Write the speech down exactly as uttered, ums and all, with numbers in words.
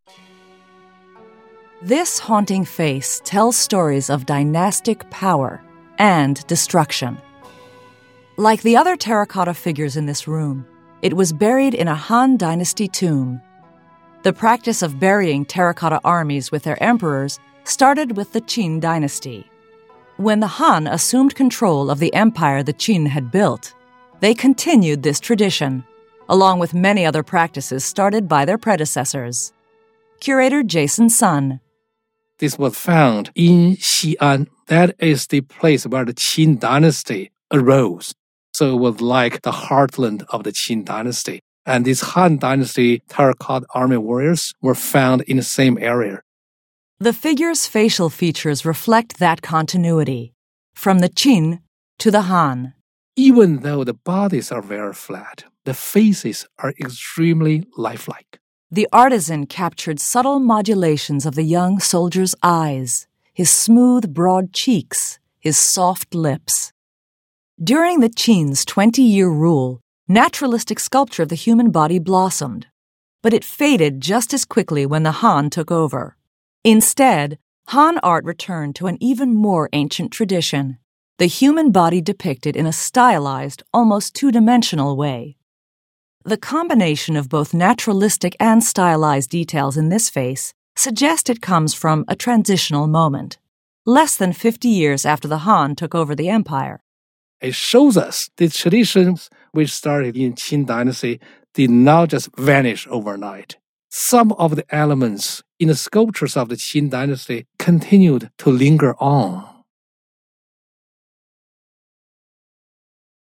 This haunting face tells stories of dynastic power and destruction. Like the other terracotta figures in this room, it was buried in a Han Dynasty tomb. The practice of burying terracotta armies with their emperors started with the Qin dynasty. When the Han assumed control of the empire the Qin had built, they continued this tradition, along with many other practices started by their predecessors. Curator Jason Sun. This was found in Xi'an. That is the place where the Qin dynasty arose. So it was like the heartland of the Qin dynasty. And these Han dynasty terracotta army warriors were found in the same area. The figures' facial features reflect that continuity, from the Qin to the Han. Even though the bodies are very flat, the faces are extremely lifelike. The artisan captured subtle modulations of the young soldier's eyes, his smooth, broad cheeks, his soft lips. During the Qin's twenty-year rule, naturalistic sculpture of the human body blossomed, but it faded just as quickly when the Han took over. Instead, Han art returned to an even more ancient tradition, the human body depicted in a stylized, almost two-dimensional way. The combination of both naturalistic and stylized details in this face suggest it comes from a transitional moment, less than fifty years after the Han took over the empire. It shows us the traditions which started in Qin dynasty did not just vanish overnight. Some of the elements in the sculptures of the Qin dynasty continued to linger on.